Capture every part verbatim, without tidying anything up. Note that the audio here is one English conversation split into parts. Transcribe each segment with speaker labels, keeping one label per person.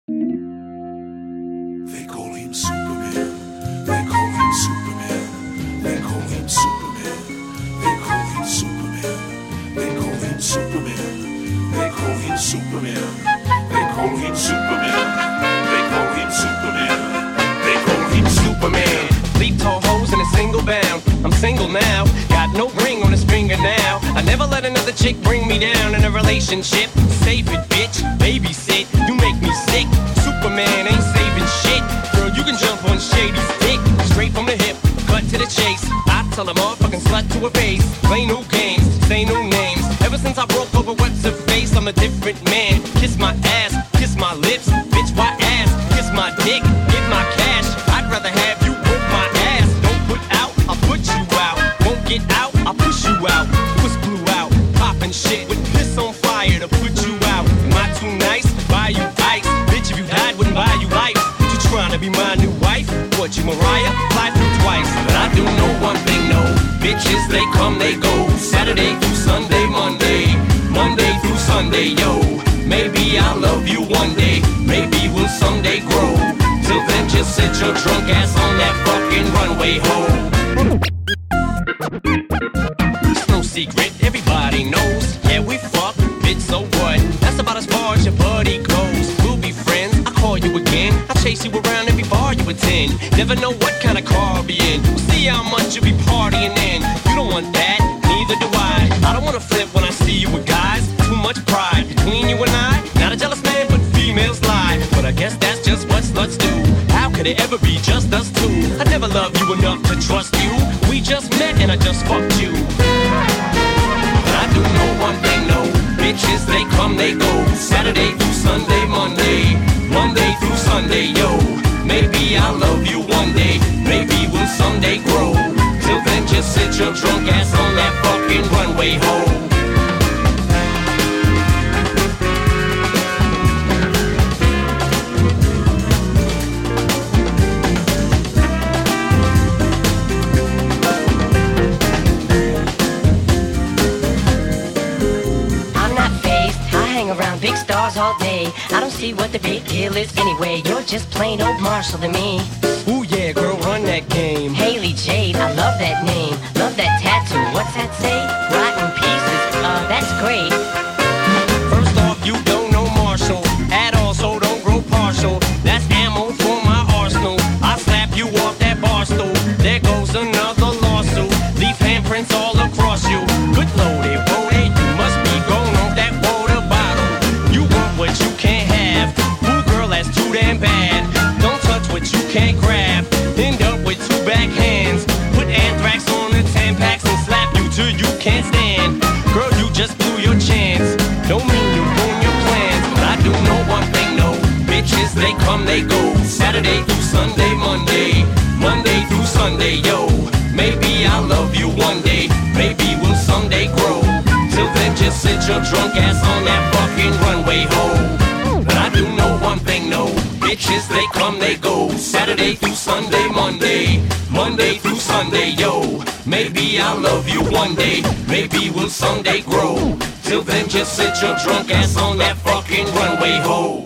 Speaker 1: They call him Superman. They call him Superman. They call him Superman. They call him Superman. They call him Superman. They call him Superman. They call him Superman. They call him Superman. They call him Superman.
Speaker 2: Leap tall hoes in a single bound. I'm single now, got no ring on his finger now. I never let another chick bring me down in a relationship. Save it, bitch, babysit. You make me sick. Superman ain't saving shit. Girl, you can jump on Shady's dick. Straight from the hip, cut to the chase. I tell a motherfucking slut to her face. Play new games, say new names. Ever since I broke over what's her face, I'm a different man. Kiss my ass, kiss my lips. Bitch, why ass? Kiss my dick, get my cash. I'd rather have you whip my ass. Don't put out, I'll put you out. Won't get out, I'll push you out. Puss blew out, poppin' shit with piss on fire to put you out. Am I too nice? Buy you ice. Bitch, if you died, wouldn't buy you life. You trying to be my new wife? What, you Mariah? Fly through twice. But I do know one thing, no. Bitches, they come, they go. Saturday through Sunday, Monday. Monday through Sunday, yo. Maybe I'll love you one day. Maybe we'll someday grow. Till then, just sit your drunk ass on that fucking runway, ho. It's no secret, everybody knows. Yeah, we fuck, bitch, so what? That's about as far as your buddy goes. We'll be friends, I'll call you again. I'll chase you around every bar you attend. Never know what kind of car I'll be in. We'll see how much you'll be partying in. You don't want that, neither do I. I don't wanna flip when I see you with guys. Too much pride between you and I. Not a jealous man, but females lie. But I guess that's just what sluts do. How could it ever be just us two? I never loved you enough to trust you. We just met and I just fucked you. But I do know one thing, no. Bitches, they come, they go. Saturday through Sunday, Monday. Monday through Sunday, yo. Maybe I'll love you one day. Maybe we'll someday grow. Till then, just sit your drunk ass on that fucking runway, ho.
Speaker 3: Around big stars all day. I don't see what the big deal is anyway. You're just plain old Marshall to me.
Speaker 2: Ooh yeah, girl, run that game.
Speaker 3: Haley Jade, I love that name. Love that tattoo. What's that say? Rotten pieces. Uh, that's great.
Speaker 2: First off, you don't know Marshall at all, so don't grow partial. That's ammo for my arsenal. I slap you off that bar stool. There goes another lawsuit. Leave handprints all across you. Good loaded, loaded. You must be going off that water bottle. You want what you can't have. Ooh, girl, that's too damn bad. Don't touch what you can't grab. End up with two backhands. Put anthrax on the ten packs and slap you till you can't stand. Girl, you just blew your chance. Don't mean you ruin your plans, but I do know one thing, no. Bitches, they come, they go. Saturday through Sunday, Monday. Monday through Sunday, yo. Maybe I'll love you one day. Maybe we'll someday grow. Till then, just sit your drunk ass on that fucking runway, ho. But I do know one thing, no. Bitches, they come, they go. Saturday through Sunday, Monday. Monday through Sunday, yo. Maybe I'll love you one day. Maybe we'll someday grow. Till then, just sit your drunk ass on that fucking runway, ho.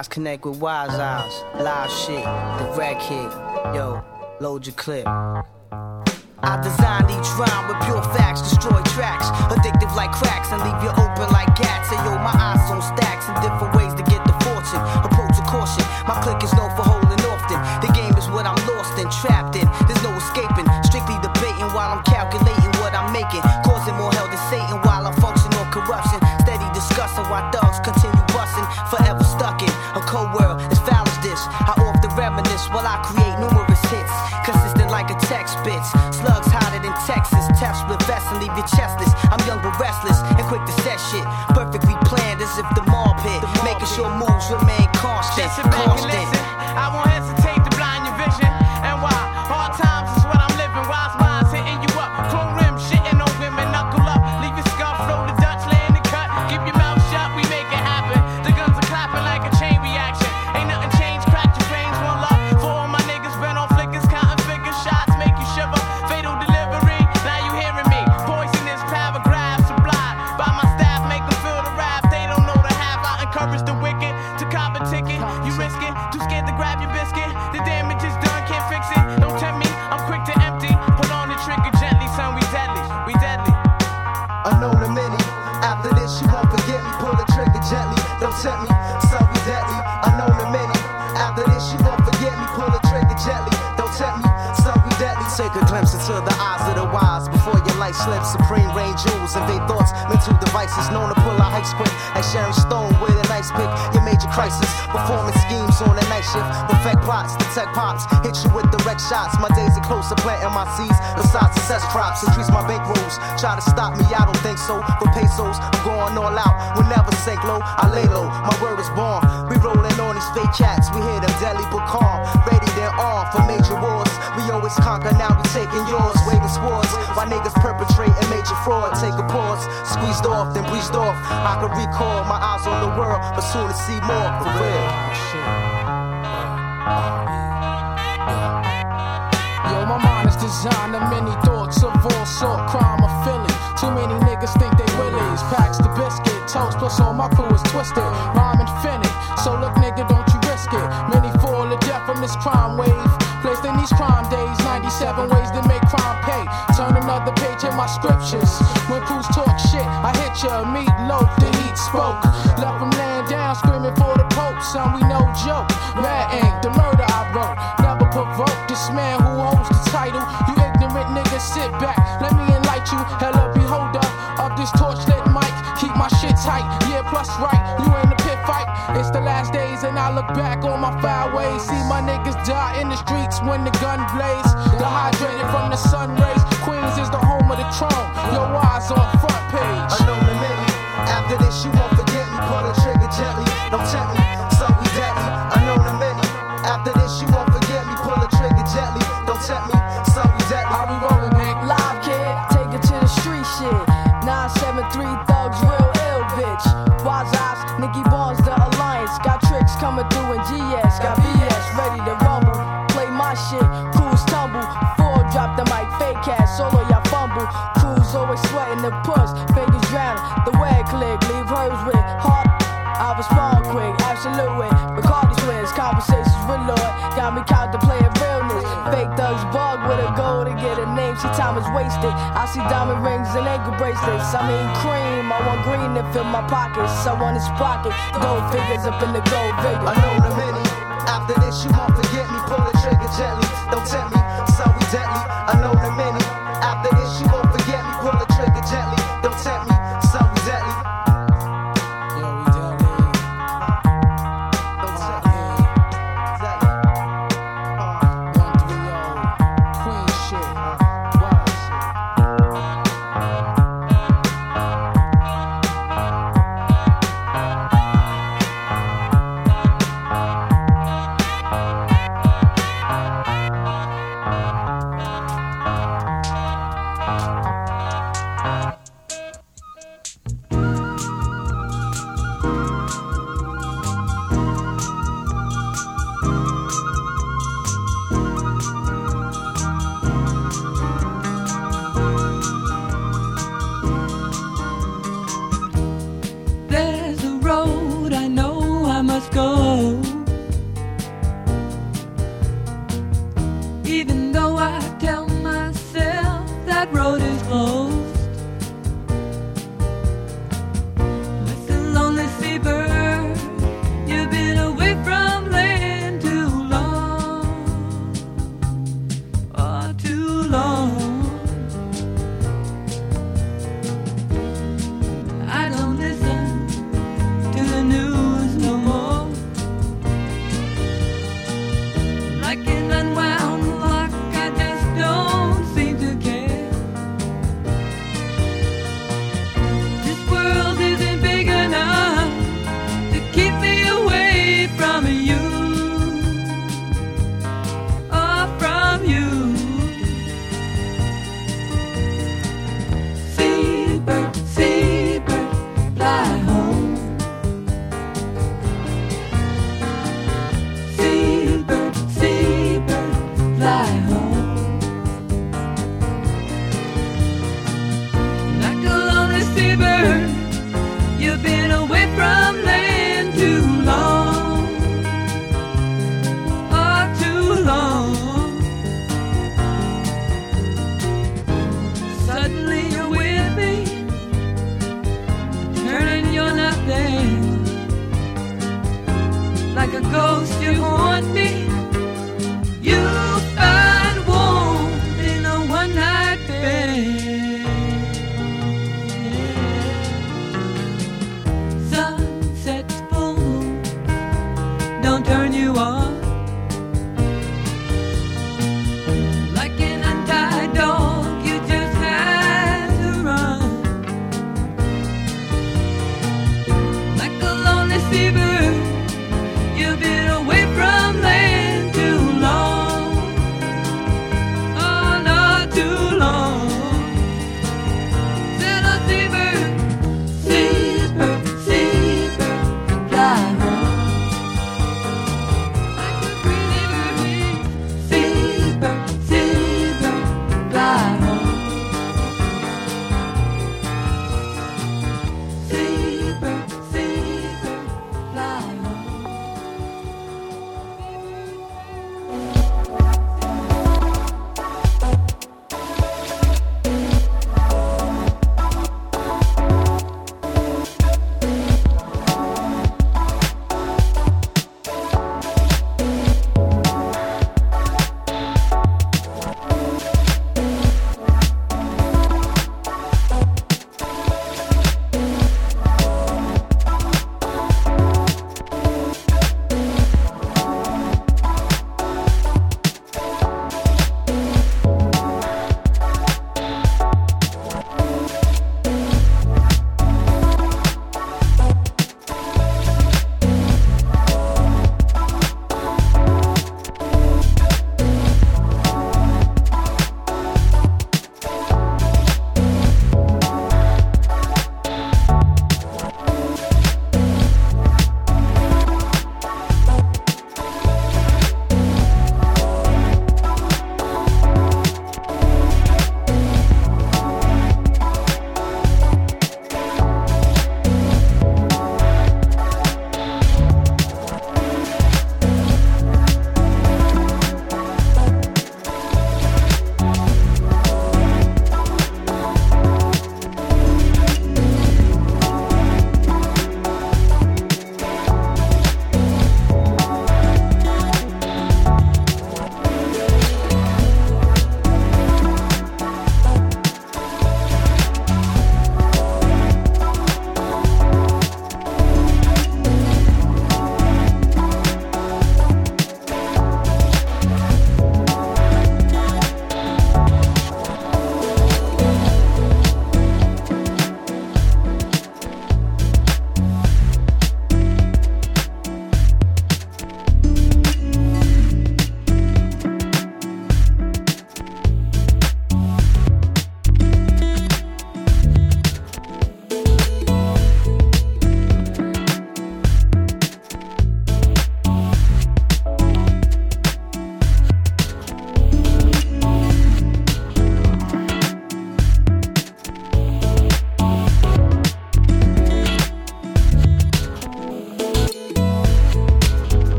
Speaker 4: eyes connect with wise eyes. Live shit, the red kid. Yo, load your clip. I designed each rhyme with pure facts, destroy tracks, addictive like cracks, and leave you open like cats. And yo, my eyes on stacks in different ways to get the fortune. Approach with caution, my click is known for holding often. The game is what I'm lost in, trapped in. There's no escaping, strictly debating while I'm calculating what I'm making, causing more hell than Satan while I function on corruption. Steady discussing why thugs continue busting, forever stuck in a cold world as foul as this. I often reminisce while I create numerous hits, consistent like a text bits. Slugs hotter than Texas, tap split vest and leave your chestless. I'm young but restless and quick to set shit, perfectly planned as if the mob hit, making sure moves remain constant.
Speaker 5: Just sit back and listen, I won't hesitate to blind your vision. And why? Hard times is what I'm living, wise minds hitting you up, chrome rim, shitting on women, knuckle up, leave your scuff, roll the Dutch, lay in the cut, keep your mouth shut, we make it happen. The guns are clapping like a chain reaction, ain't nothing changed, crack your veins, one love for all my niggas, been on flickers, counting figures, shots make you shiver, fatal delivery, now you hearing me, poisonous paragraphs, sublime, by my staff, make them feel the wrath, they don't know the half, I encourage the wicked to cop a ticket, you risk it, too scared to grab your biscuit, the damage is done, can't fix it, don't tempt me, I'm quick to empty, pull on the trigger gently, son, we deadly, we deadly.
Speaker 6: Unknown to many, after this you won't forget me, pull the trigger gently, don't tempt me, son, we deadly. Unknown to many, after this you won't forget me, pull the trigger gently, don't tempt me, son, we deadly. Take a glimpse into the eyes of the wise before your life slips. Supreme rain jewels, invade thoughts, mental devices known to pull out hikes quick, like Sharon Stone with a nice pick. Your major crisis, performing schemes on a night shift, perfect plots, detect pops, hit you with direct shots. My days are closer, planting my seeds besides success crops. Increase my bankrolls, try to stop me, I don't think so. For pesos, I'm going all out, will never sink low. I lay low, my word is born. We rolling on these fake cats, we hear them deadly but calm, ready then on for major wars. We always conquer, now we taking yours, waving swords. Why niggas perpetrating major fraud? Take a pause, squeezed off, then breezed off. I can recall my eyes on the world, but soon to see more for real.
Speaker 7: Yo, my mind is designed of many thoughts of all sort, crime or Philly. Too many niggas think they willies. Packs the biscuit, toast, plus all my crew is twisted. Rhyme infinite, so look nigga, don't you risk it. Many fall to death from this crime wave, placed in these crime days. Ninety-seven ways to make crime pay. Turn another page in my scriptures. When crews talk shit, I hit ya. Meat loaf, the heat spoke. Left them laying down, screaming for the Pope. Son, we no joke. Red ink, the murder I wrote. Never provoke this man who holds the title. You ignorant niggas, sit back, let me enlighten you. Hella beholder of this torchlit mic. Keep my shit tight, yeah, plus right. You in the pit fight. It's the last days and I look back on my foul ways. See my niggas die in the streets when the gun blaze. Dehydrated from the sun rays. Queens is the home of the throne. Your eyes on front page.
Speaker 6: Unknown to many, after this you won't forget me, pull the trigger gently, don't tempt me, son, we deadly. Unknown to many, after this you won't forget me, pull the trigger gently, don't tempt me, son, we deadly.
Speaker 7: How we rolling, Nick?
Speaker 8: Live kid, take it to the street shit. nine seven three thugs, real ill bitch. Wise eyes, Nicky Barnes, the alliance. Got tricks coming through in G S. Got B S ready to rumble. Play my shit, crews tumble. Four drop the mic, fake cast, solo y'all fumble. Crews always sweating the puss, fingers drowning. The way click, leave hers with heart. I respond quick, absolute with Bacardi twins. Conversations with Lord, got me contemplating realness. Fake thugs bug with a goal to get a name, see time is wasted. I see diamond rings and ankle bracelets. I mean cream, I want green to fill my pockets. I want his pocket, gold figures up in the gold figure.
Speaker 6: Unknown to many, after this you won't forget me, pull the trigger gently, don't tempt me, son, we deadly. Unknown to many, after this you won't forget me, pull the trigger gently, don't tempt me, son, we deadly.
Speaker 7: Yo, we deadly.
Speaker 6: Don't tempt me, deadly.
Speaker 7: one three oh, Queen shit, wild shit.
Speaker 9: Even though I tell myself that road is closed.